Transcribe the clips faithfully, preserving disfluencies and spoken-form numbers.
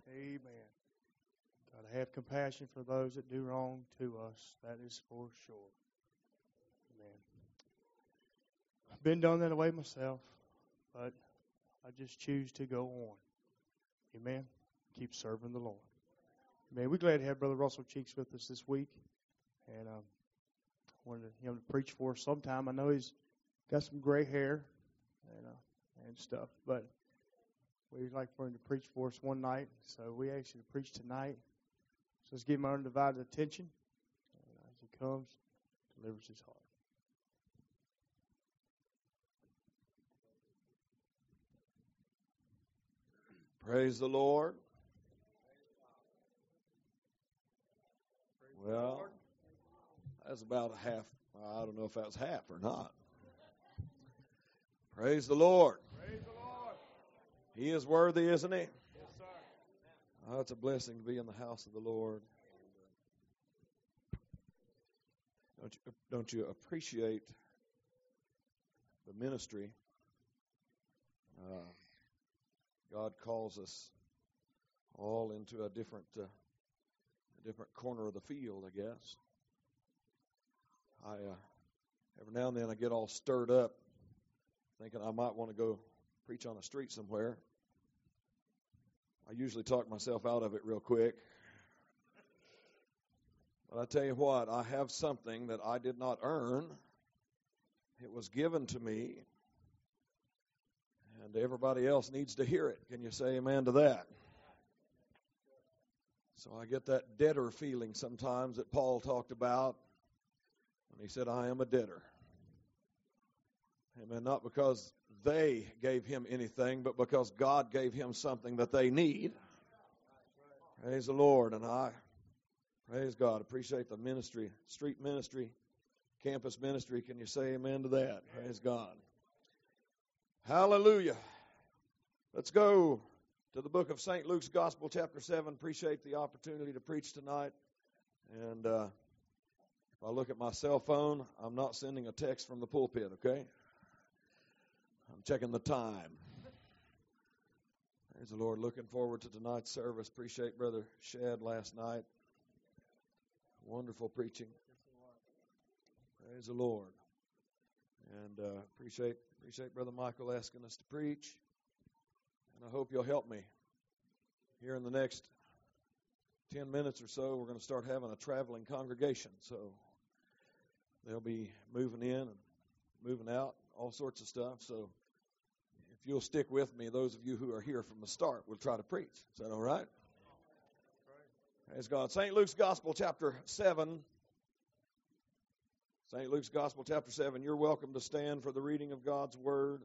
Amen. Got to have compassion for those that do wrong to us. That is for sure. Amen. I've been done that way myself, but I just choose to go on. Amen. Keep serving the Lord. Amen. We're glad to have Brother Russell Cheeks with us this week, and um, wanted him to preach for us sometime. I know he's got some gray hair and uh, and stuff, but we'd like for him to preach for us one night. So we asked him to preach tonight. So let's give him our undivided attention, and as he comes, delivers his heart. Praise the Lord. Well, that's about a half. I don't know if that was half or not. Praise the Lord. Praise the Lord. He is worthy, isn't he? Yes, sir. Oh, it's a blessing to be in the house of the Lord. Don't you, don't you appreciate the ministry? Uh, God calls us all into a different, uh, a different corner of the field, I guess. I uh, every now and then I get all stirred up, thinking I might want to go preach on a street somewhere. I usually talk myself out of it real quick. But I tell you what, I have something that I did not earn. It was given to me. And everybody else needs to hear it. Can you say amen to that? So I get that debtor feeling sometimes that Paul talked about when he said, I am a debtor. Amen. Not because they gave him anything, but because God gave him something that they need. Praise the Lord. And I, praise God, appreciate the ministry, street ministry, campus ministry. Can you say amen to that? Praise God. Hallelujah. Let's go to the book of Saint Luke's Gospel, chapter seven. Appreciate the opportunity to preach tonight. And uh, if I look at my cell phone, I'm not sending a text from the pulpit, okay? I'm checking the time. Praise the Lord. Looking forward to tonight's service. Appreciate Brother Shad last night. Wonderful preaching. Praise the Lord. And uh, appreciate appreciate Brother Michael asking us to preach. And I hope you'll help me. Here in the next ten minutes or so, we're going to start having a traveling congregation. So they'll be moving in and moving out, all sorts of stuff. So if you'll stick with me, those of you who are here from the start, we'll try to preach. Is that all right? Praise God. Saint Luke's Gospel, chapter seven. Saint Luke's Gospel, chapter seven. You're welcome to stand for the reading of God's Word.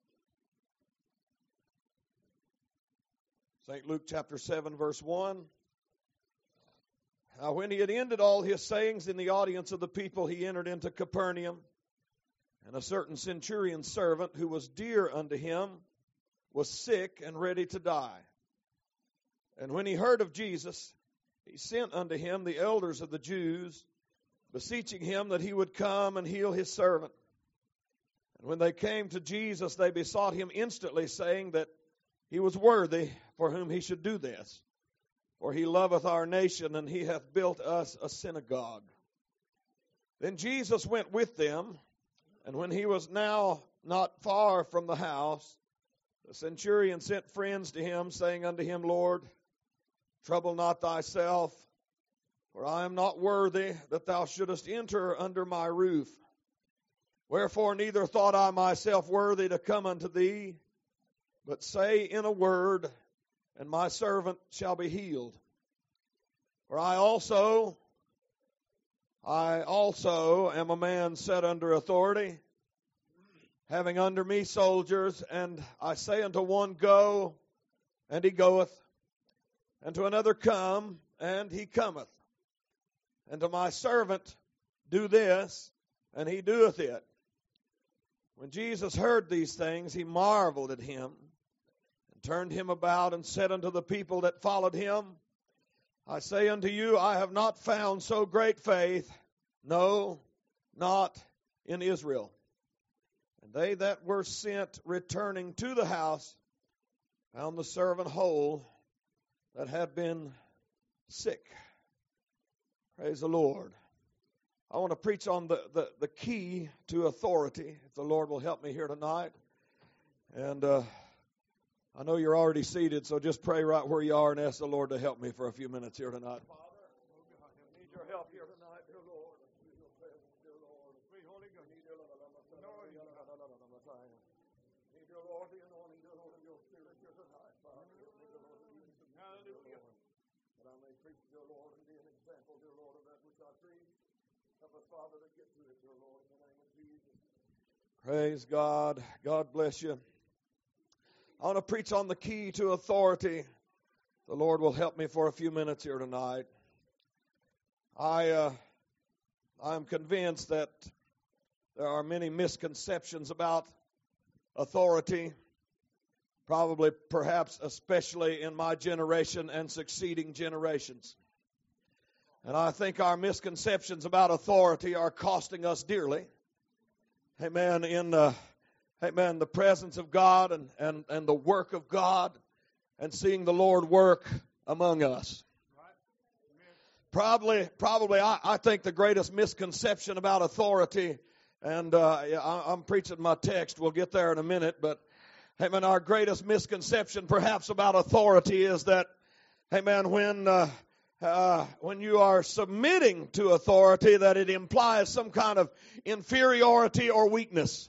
Saint Luke, chapter seven, verse one. Now, when he had ended all his sayings in the audience of the people, he entered into Capernaum. And a certain centurion's servant, who was dear unto him, was sick and ready to die. And when he heard of Jesus, he sent unto him the elders of the Jews, beseeching him that he would come and heal his servant. And when they came to Jesus, they besought him instantly, saying that he was worthy for whom he should do this. For he loveth our nation, and he hath built us a synagogue. Then Jesus went with them, and when he was now not far from the house, the centurion sent friends to him, saying unto him, Lord, trouble not thyself, for I am not worthy that thou shouldest enter under my roof. Wherefore neither thought I myself worthy to come unto thee, but say in a word, and my servant shall be healed. For I also, I also am a man set under authority, having under me soldiers, and I say unto one, Go, and he goeth, and to another, Come, and he cometh. And to my servant, do this, and he doeth it. When Jesus heard these things, he marveled at him, and turned him about, and said unto the people that followed him, I say unto you, I have not found so great faith, no, not in Israel. And they that were sent returning to the house found the servant whole that had been sick. Praise the Lord. I want to preach on the, the, the key to authority, if the Lord will help me here tonight. And uh, I know you're already seated, so just pray right where you are and ask the Lord to help me for a few minutes here tonight. Father, I need your help here tonight, dear Lord. Need your presence, dear Lord. Sweet Holy Ghost. Need your Lord, the anointing, dear Lord, of your Spirit here tonight, Father. Hallelujah. That I may preach, dear Lord, and be an example, dear Lord, of that which I preach. Help us, Father, to get to it, dear Lord, in the name of Jesus. Praise God. God bless you. I want to preach on the key to authority. The Lord will help me for a few minutes here tonight. I, uh, I'm convinced that there are many misconceptions about authority, probably, perhaps, especially in my generation and succeeding generations. And I think our misconceptions about authority are costing us dearly. Amen. In the, amen, the presence of God and, and, and the work of God and seeing the Lord work among us. Probably, probably, I, I think the greatest misconception about authority, and uh, I, I'm preaching my text, we'll get there in a minute, but, amen, our greatest misconception perhaps about authority is that, amen, when... Uh, Uh, when you are submitting to authority, that it implies some kind of inferiority or weakness.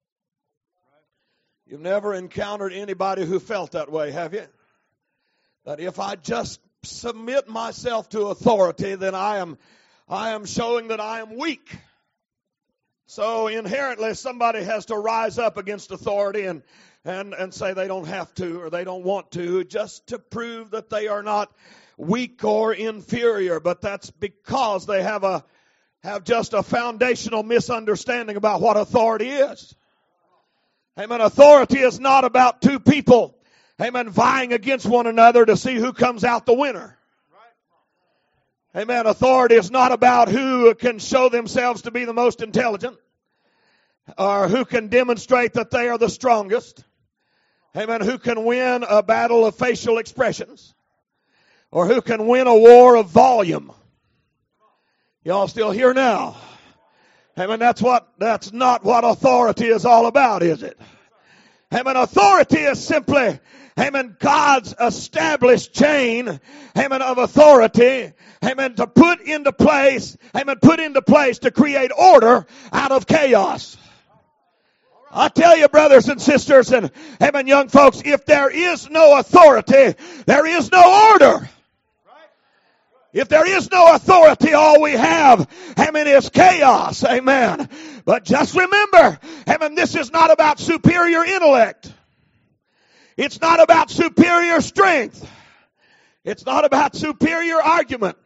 You've never encountered anybody who felt that way, have you? That if I just submit myself to authority, then I am, I am showing that I am weak. So inherently, somebody has to rise up against authority and and and say they don't have to or they don't want to, just to prove that they are not weak or inferior, but that's because they have a have just a foundational misunderstanding about what authority is. Amen. Authority is not about two people, amen, vying against one another to see who comes out the winner. Amen. Authority is not about who can show themselves to be the most intelligent or who can demonstrate that they are the strongest. Amen. Who can win a battle of facial expressions. Or who can win a war of volume. Y'all still here now? Amen. That's what, that's not what authority is all about, is it? Amen. Authority is simply, amen, God's established chain, amen, of authority, amen, to put into place, amen, put into place to create order out of chaos. I tell you, brothers and sisters, and amen, young folks, if there is no authority, there is no order. If there is no authority, all we have, amen, is chaos. Amen. But just remember, amen, this is not about superior intellect. It's not about superior strength. It's not about superior argument.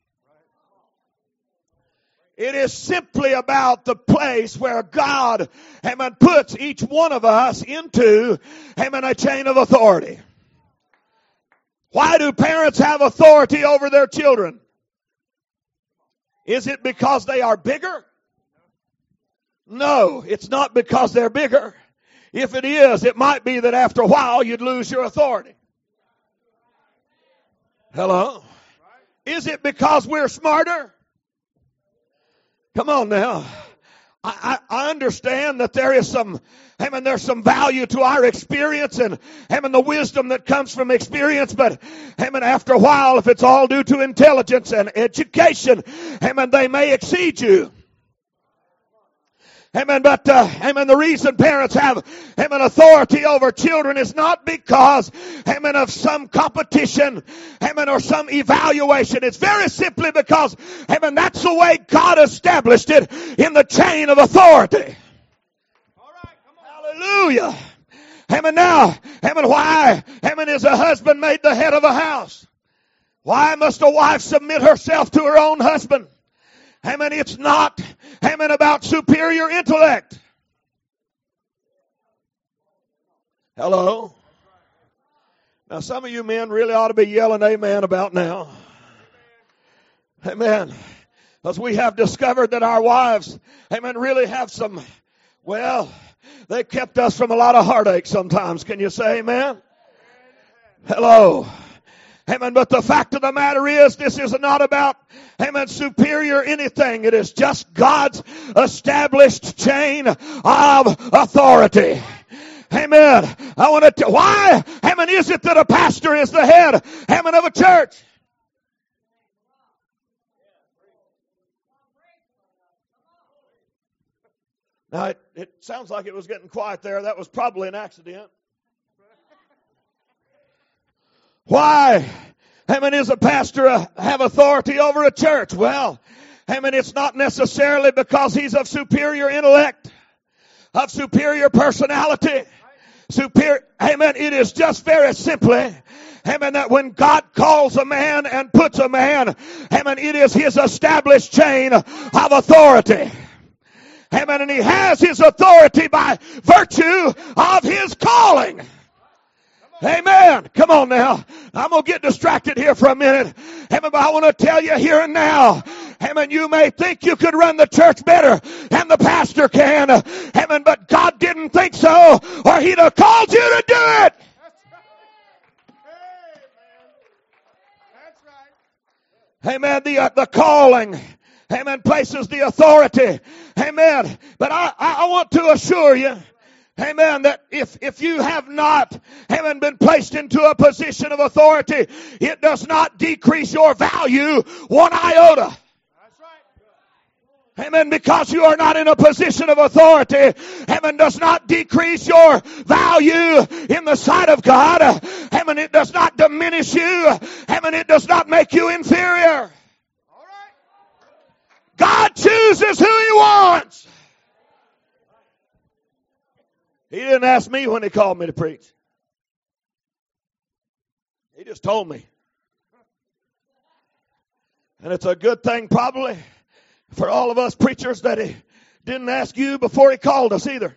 It is simply about the place where God, amen, puts each one of us into, amen, a chain of authority. Why do parents have authority over their children? Is it because they are bigger? No, it's not because they're bigger. If it is, it might be that after a while you'd lose your authority. Hello? Is it because we're smarter? Come on now. I, I understand that there is some, amen, there's some value to our experience and, amen, the wisdom that comes from experience, but, amen, after a while, if it's all due to intelligence and education, amen, they may exceed you. Amen, but, uh, amen, the reason parents have, amen, authority over children is not because, amen, of some competition, amen, or some evaluation. It's very simply because, amen, that's the way God established it in the chain of authority. All right, come on. Hallelujah. Amen, now, amen, why, amen, is a husband made the head of a house? Why must a wife submit herself to her own husband? Amen, it's not, amen, about superior intellect. Hello? Now, some of you men really ought to be yelling amen about now. Amen. Because we have discovered that our wives, amen, really have some, well, they kept us from a lot of heartache sometimes. Can you say amen? Hello? Amen. But the fact of the matter is, this is not about, amen, superior anything. It is just God's established chain of authority. Amen. I want to tell, why, amen, is it that a pastor is the head, amen, of a church? Now, it, it sounds like it was getting quiet there. That was probably an accident. Why, amen, is a pastor a, have authority over a church? Well, amen, it's not necessarily because he's of superior intellect, of superior personality, superior, amen, it is just very simply, amen, that when God calls a man and puts a man, amen, it is his established chain of authority. Amen. And he has his authority by virtue of his calling. Amen. Come on now. I'm going to get distracted here for a minute. Amen. But I want to tell you here and now. Amen. You may think you could run the church better than the pastor can. Amen. But God didn't think so, or he'd have called you to do it. Amen. The, uh, the calling. Amen. Places the authority. Amen. But I, I want to assure you, amen, that if, if you have not, amen, been placed into a position of authority, it does not decrease your value one iota. Amen. Because you are not in a position of authority, amen, does not decrease your value in the sight of God. Amen. It does not diminish you. Amen. It does not make you inferior. God chooses who he wants. He didn't ask me when he called me to preach. He just told me. And it's a good thing probably for all of us preachers that he didn't ask you before he called us either.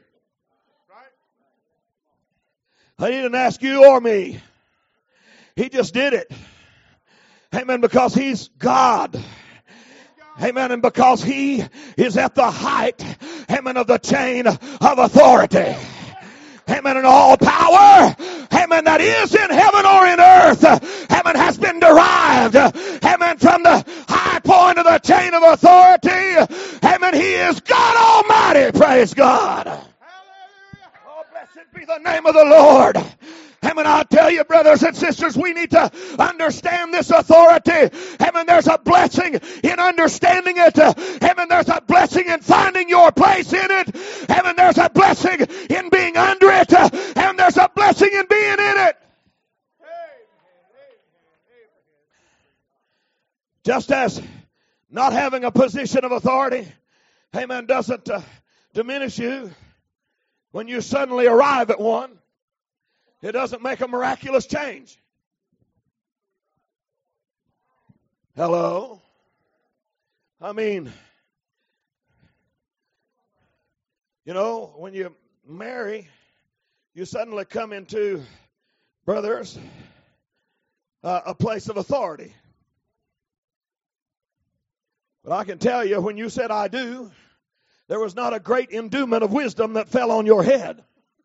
He didn't ask you or me. He just did it. Amen. Because he's God. Amen. And because he is at the height, amen, of the chain of authority. Amen. And all power, amen, that is in heaven or in earth, amen, has been derived, amen, from the high point of the chain of authority. Amen. He is God Almighty. Praise God. Oh, blessed be the name of the Lord. Amen. I'll tell you, brothers and sisters, we need to understand this authority. Amen. There's a blessing in understanding it. Amen. There's a blessing in finding your place in it. Amen. There's a blessing in being under it. And there's a blessing in being in it. Just as not having a position of authority, amen, doesn't uh, diminish you when you suddenly arrive at one. It doesn't make a miraculous change. Hello? I mean, you know, when you marry, you suddenly come into, brothers, uh, a place of authority. But I can tell you, when you said I do, there was not a great endowment of wisdom that fell on your head.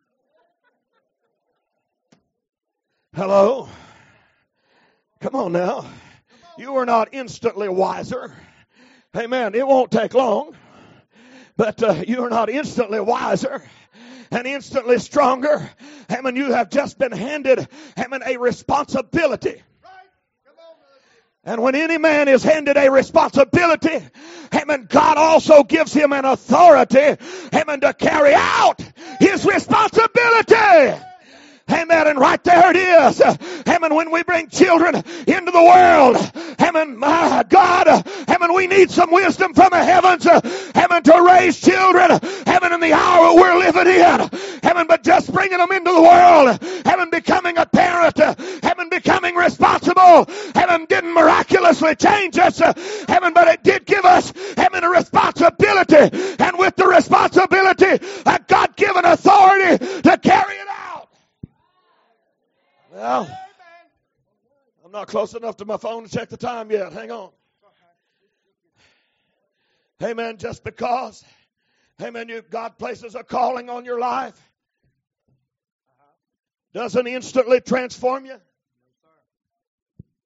Hello? Come on now. You are not instantly wiser. Amen. It won't take long. But uh, you are not instantly wiser and instantly stronger. Amen. You have just been handed, amen, a responsibility. And when any man is handed a responsibility, amen, God also gives him an authority, amen, to carry out his responsibility. Amen. And right there it is. Amen. When we bring children into the world, amen, my God, amen, we need some wisdom from the heavens, amen, to raise children, amen, in the hour we're living in. Amen. But just bringing them into the world, amen, becoming a parent, amen, becoming responsible, amen, didn't miraculously change us, amen, but it did give us, amen, a responsibility. And with the responsibility, a God-given authority to carry it out. Well, I'm not close enough to my phone to check the time yet. Hang on. Amen. Just because, amen, you, God places a calling on your life doesn't instantly transform you.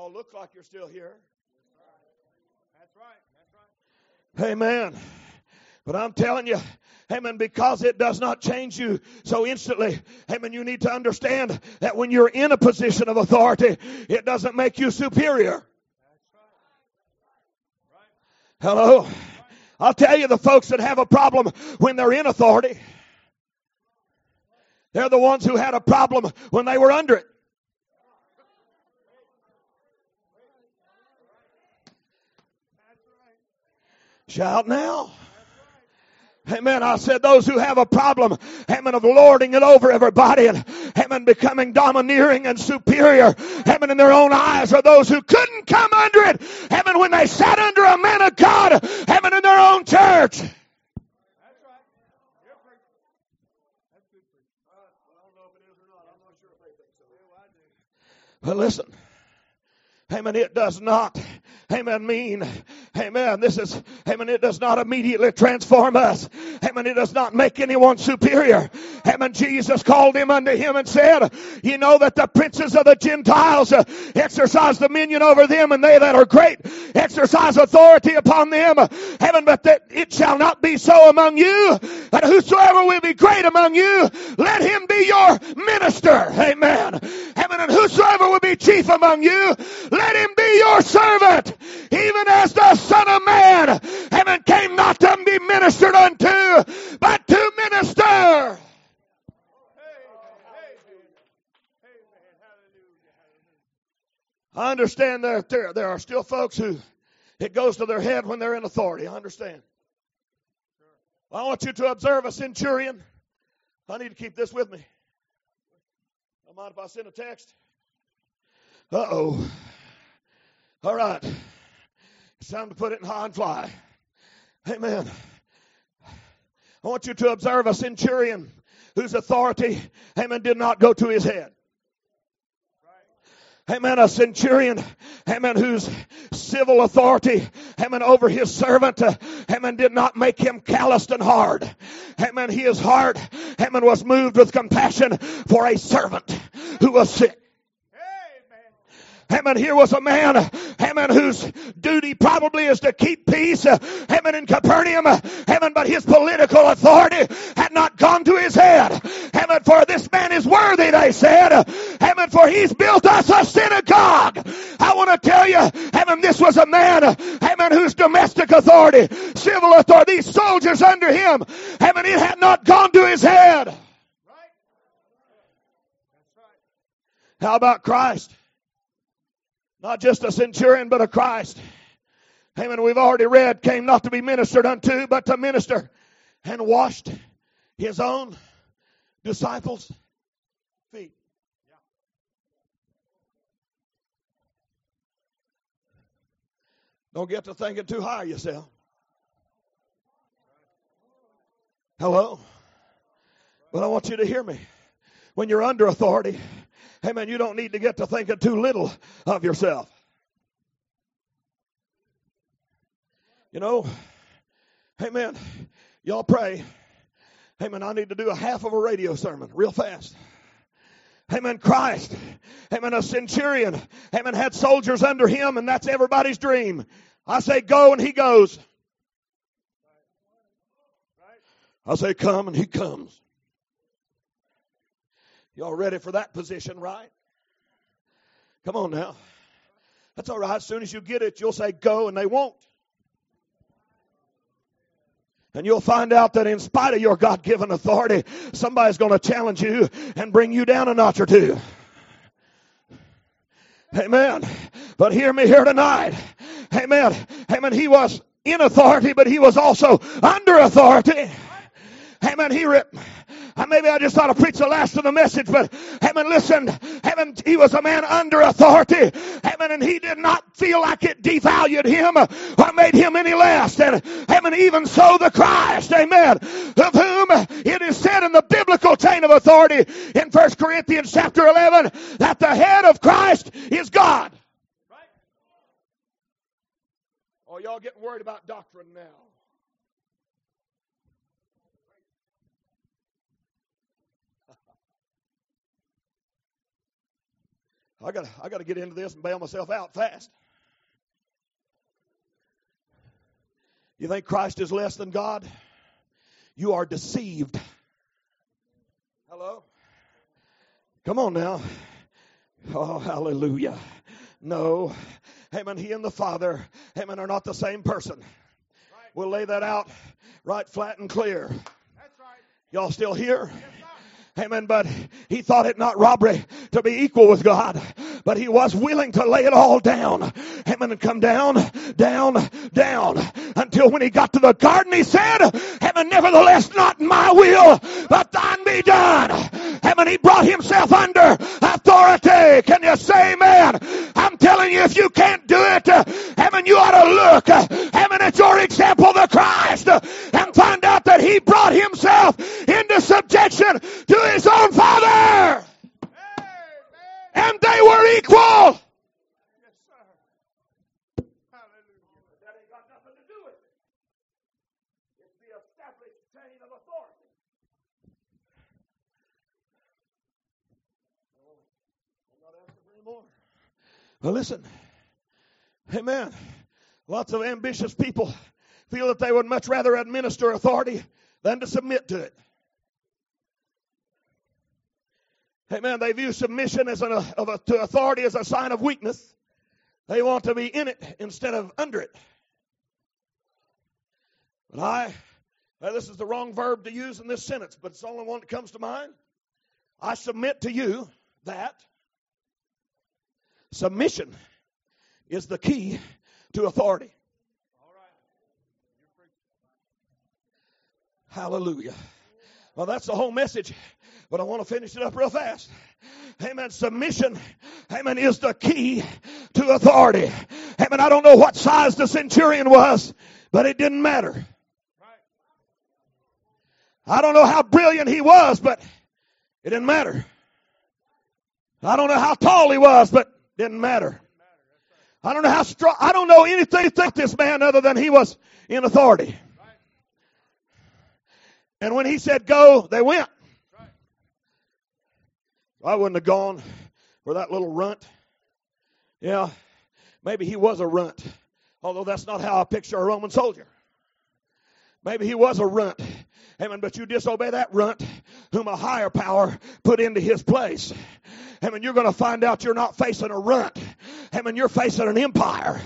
Y'all look like you're still here. That's right. That's right. Amen. But I'm telling you, amen, because it does not change you so instantly, amen, you need to understand that when you're in a position of authority, it doesn't make you superior. Hello? I'll tell you, the folks that have a problem when they're in authority, they're the ones who had a problem when they were under it. Shout now. Amen. I said those who have a problem, amen, of lording it over everybody and, amen, becoming domineering and superior, amen, in their own eyes are those who couldn't come under it, amen, when they sat under a man of God, amen, in their own church. That's right. You're preaching. That's good preaching. Well, I don't know if it is or not. I'm not sure if they think so. Yeah, I do. But listen, amen, it does not, amen, mean, amen, this is, amen, it does not immediately transform us. Amen, it does not make anyone superior. Amen, Jesus called him unto him and said, you know that the princes of the Gentiles uh, exercise dominion over them, and they that are great exercise authority upon them. Amen, but that it shall not be so among you, that whosoever will be great among you, let him be your minister. Amen. Amen, and whosoever will be chief among you, let him be your servant, even as the Son of Man, amen, came not to be ministered unto, but to minister. I understand that there, there are still folks who it goes to their head when they're in authority. I understand. Well, I want you to observe a centurion. I need to keep this with me. Don't mind if I send a text? Uh-oh. All right. It's time to put it in high and fly. Amen. I want you to observe a centurion whose authority, amen, did not go to his head. Amen, a centurion, amen, whose civil authority, amen, over his servant, uh, amen, did not make him calloused and hard. Amen, his heart, amen, was moved with compassion for a servant who was sick. Amen, here was a man, amen, whose duty probably is to keep peace, uh, amen, in Capernaum, uh, amen, but his political authority had not gone to his head. Amen, for this man is worthy, they said. Amen, for he's built us a synagogue. I want to tell you, amen, this was a man, amen, whose domestic authority, civil authority, these soldiers under him, amen, it had not gone to his head. How about Christ? Not just a centurion, but a Christ. Amen. We've already read, came not to be ministered unto, but to minister, and washed his own disciples' feet. Don't get to thinking too high yourself. Hello? But I want you to hear me. When you're under authority, amen, you don't need to get to thinking too little of yourself. You know, amen, y'all pray. Amen, I need to do a half of a radio sermon real fast. Amen, Christ, amen, a centurion, amen, had soldiers under him, and that's everybody's dream. I say go, and he goes. I say come, and he comes. Y'all ready for that position, right? Come on now. That's all right. As soon as you get it, you'll say go, and they won't. And you'll find out that in spite of your God-given authority, somebody's going to challenge you and bring you down a notch or two. Amen. But hear me here tonight. Amen. Amen. He was in authority, but he was also under authority. Amen. He ripped. Maybe I just ought to preach the last of the message, but amen, listen, amen, he was a man under authority, amen, and he did not feel like it devalued him or made him any less. And amen, even so the Christ, amen, of whom it is said in the biblical chain of authority in First Corinthians chapter eleven that the head of Christ is God. Right? Oh, y'all getting worried about doctrine now. I got I got to get into this and bail myself out fast. You think Christ is less than God? You are deceived. Hello? Come on now. Oh, hallelujah. No. Amen. He and the Father, amen, are not the same person. We'll lay that out right flat and clear. Y'all still here? Amen. But he thought it not robbery to be equal with God. But he was willing to lay it all down. Amen. And come down, down, down. Until when he got to the garden, he said, Amen, nevertheless, not my will, but thine be done. Amen. He brought himself under authority. Can you say amen? I'm telling you, if you can't do it, Amen, you ought to look, Amen, at your example, the Christ, and find out that he brought himself into subjection to his own Father. And they were equal. Yes, sir. Hallelujah. That ain't got nothing to do with it. It's the established chain of authority. I'm not asking for any more. Well, listen. Amen. Lots of ambitious people feel that they would much rather administer authority than to submit to it. Amen. They view submission as an, of a, to authority as a sign of weakness. They want to be in it instead of under it. But I, now this is the wrong verb to use in this sentence, but it's the only one that comes to mind. I submit to you that submission is the key to authority. Hallelujah. Well, that's the whole message, but I want to finish it up real fast. Amen. Submission, amen, is the key to authority. Amen. I don't know what size the centurion was, but it didn't matter. I don't know how brilliant he was, but it didn't matter. I don't know how tall he was, but it didn't matter. I don't know how strong, I don't know anything about this man other than he was in authority. And when he said go, they went. I wouldn't have gone for that little runt. Yeah, maybe he was a runt, although that's not how I picture a Roman soldier. Maybe he was a runt. Amen. But you disobey that runt whom a higher power put into his place. Amen. You're going to find out you're not facing a runt. Amen. You're facing an empire.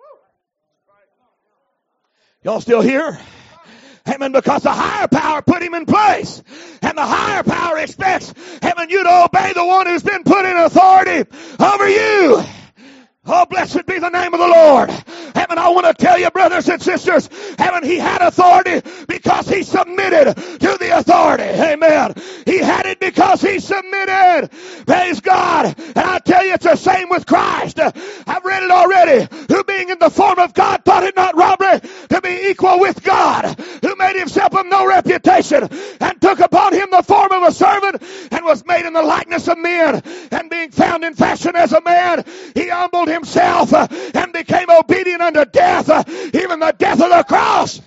Y'all still here? Amen. Because the higher power put him in place. And the higher power expects, amen, you to obey the one who's been put in authority over you. Oh, blessed be the name of the Lord. Amen. I want to tell you, brothers and sisters, amen, he had authority because he submitted to the authority. Amen. He had it because he submitted. Praise God. And I tell you, it's the same with Christ. I've read it already. Who being in the form of God thought it not robbery to be equal with God. Who made himself of no reputation and took upon him the form of a servant and was made in the likeness of men. And being found in fashion as a man, he humbled himself uh, and became obedient unto death, uh, even the death of the cross.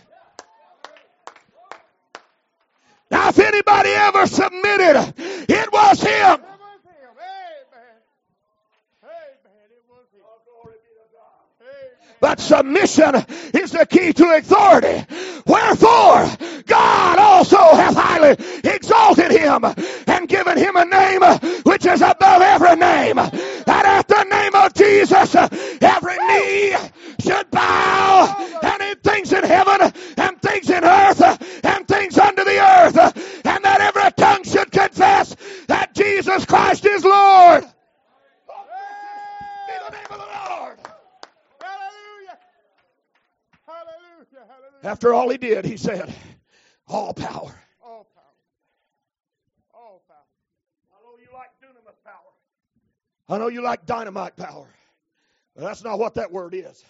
Now, if anybody ever submitted, it was him. But submission is the key to authority. Wherefore, God also hath highly exalted him and given him a name which is above every name. That at the name of Jesus, every knee should bow, and in things in heaven, and things in earth, and things under the earth, and that every tongue should confess that Jesus Christ is Lord. Be the name of the Lord. After all he did, he said, all power. All power. All power. I know you like dunamis power. I know you like dynamite power. But that's not what that word is.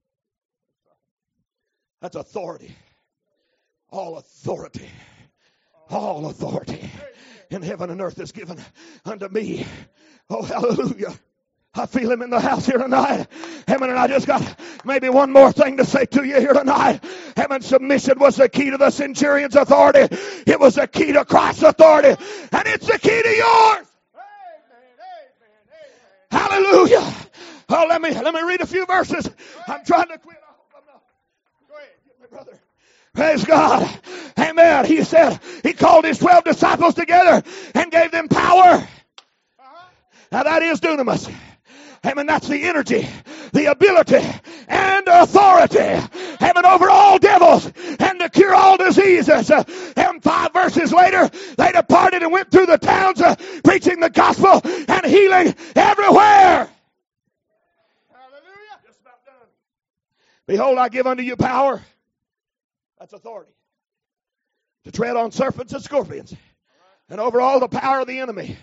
That's authority. All authority. All authority in heaven and earth is given unto me. Oh, hallelujah. I feel him in the house here tonight. Amen. And I just got maybe one more thing to say to you here tonight. Amen. Submission was the key to the centurion's authority. It was the key to Christ's authority. And it's the key to yours. Amen. Amen. Amen. Hallelujah. Oh, let me let me read a few verses. I'm trying to quit. I hope I'm not. Go ahead, get me, brother. Praise God. Amen. He said he called his twelve disciples together and gave them power. Now that is dunamis. Amen. That's the energy, the ability, and authority. Amen. Over all devils and to cure all diseases. Uh, and five verses later, they departed and went through the towns uh, preaching the gospel and healing everywhere. Hallelujah. Just about done. Behold, I give unto you power. That's authority. To tread on serpents and scorpions. Right. And over all the power of the enemy.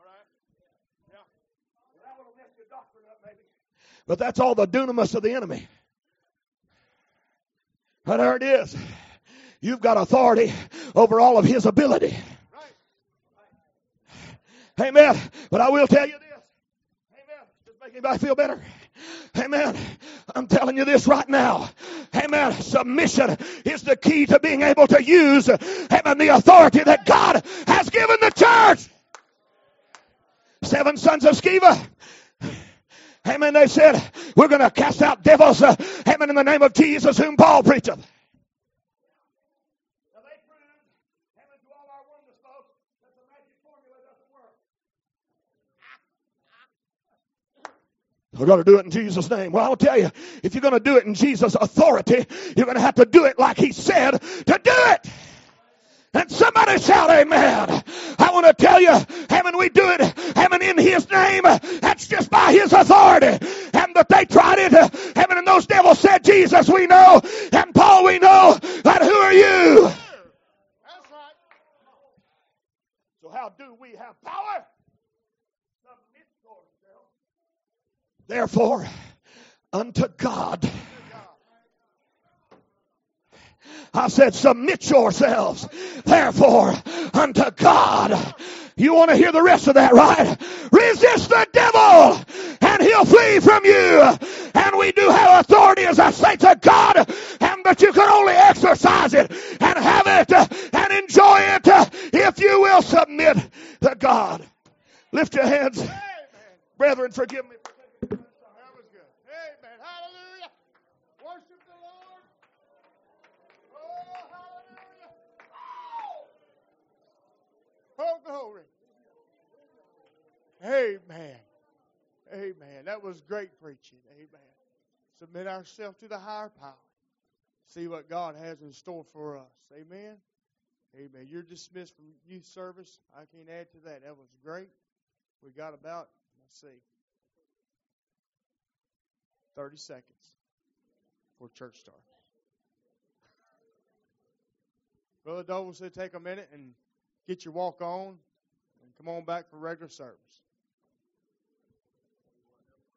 But that's all the dunamis of the enemy. And there it is. You've got authority over all of his ability. Right. Amen. But I will tell you this. Amen. Does it make anybody feel better? Amen. I'm telling you this right now. Amen. Submission is the key to being able to use, amen, the authority that God has given the church. Seven sons of Sceva. Amen. They said, we're going to cast out devils, uh, amen, in the name of Jesus, whom Paul preacheth. Now they proved, amen, to all our wonders, folks, that the magic formula doesn't work. We're going to do it in Jesus' name. Well, I'll tell you, if you're going to do it in Jesus' authority, you're going to have to do it like he said to do it. And somebody shout amen. I want to tell you, amen, we do it, amen, in his name. That's just by his authority. And that they tried it, amen, and those devils said, Jesus, we know, and Paul, we know, but who are you? That's right. So how do we have power? Submit yourself. Therefore, unto God. I said, submit yourselves, therefore, unto God. You want to hear the rest of that, right? Resist the devil, and he'll flee from you. And we do have authority as a saints of God, and but you can only exercise it and have it and enjoy it if you will submit to God. Lift your hands. Amen. Brethren, forgive me. That was good. Amen. Hallelujah. Worship the Lord. Oh, glory. Amen. Amen. That was great preaching. Amen. Submit ourselves to the higher power. See what God has in store for us. Amen. Amen. You're dismissed from youth service. I can't add to that. That was great. We got about, let's see, thirty seconds before church starts. Brother Doble said take a minute and get your walk on and come on back for regular service.